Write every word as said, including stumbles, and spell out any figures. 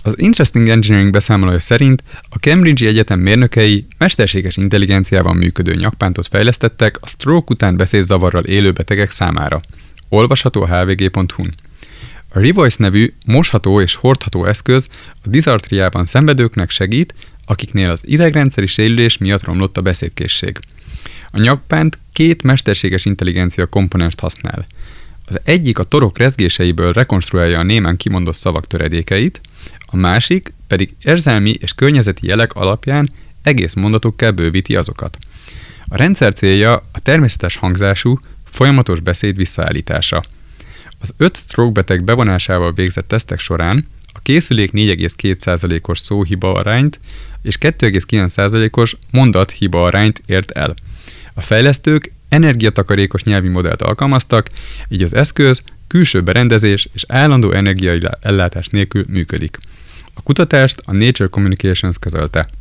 Az Interesting Engineering beszámolója szerint a Cambridge-i Egyetem mérnökei mesterséges intelligenciával működő nyakpántot fejlesztettek a stroke után beszédzavarral élő betegek számára. Olvasható a h v g pont hu-n. A Revoice nevű mosható és hordható eszköz a dizartriában szenvedőknek segít, akiknél az idegrendszeri sérülés miatt romlott a beszédkészség. A nyakpánt két mesterséges intelligencia komponenst használ. Az egyik a torok rezgéseiből rekonstruálja a némán kimondott szavak töredékeit, a másik pedig érzelmi és környezeti jelek alapján egész mondatokká bővíti azokat. A rendszer célja a természetes hangzású, folyamatos beszéd visszaállítása. Az öt stroke beteg bevonásával végzett tesztek során a készülék négy egész két százalékos szóhiba arányt és kettő egész kilenc százalékos mondathiba arányt ért el. A fejlesztők energiatakarékos nyelvi modellt alkalmaztak, így az eszköz külső berendezés és állandó energiaellátás nélkül működik. A kutatást a Nature Communications közölte.